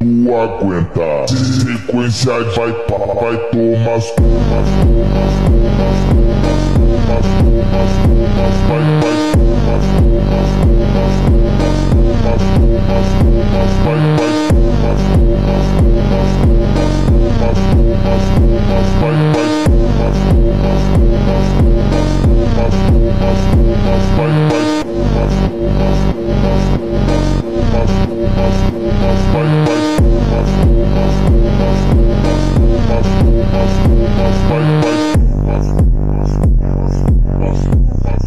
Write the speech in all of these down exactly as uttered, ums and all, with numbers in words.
tu aguenta. Sequência vai, vai tomar, tomas, tomas, tomas, tomas, tomas, tomas, vai, vai, tomas, tomas, tomas, tomas, tomas, tomas, tomas, vai, vai, tomas, tomas, tomas, tomas, tomas, tomas, tomas, vai, vai, tomas, tomas, tomas, tomas, tomas, tomas, tomas, vai, vai, tomas, tomas, tomas, tomas, tomas, tomas, tomas, vai, vai, tomas, tomas, tomas, tomas, tomas, tomas, tomas, vai, vai, tomas, tomas, tomas, tomas, tomas,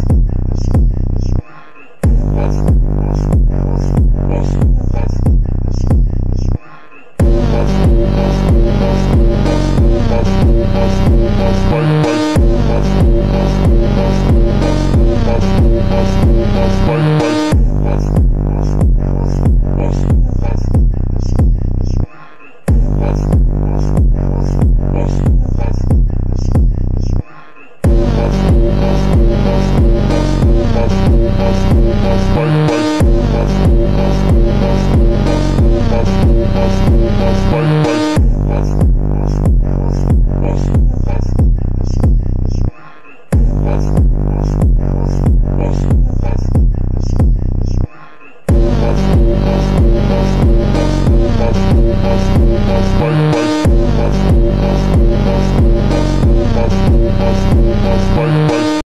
vai, vai,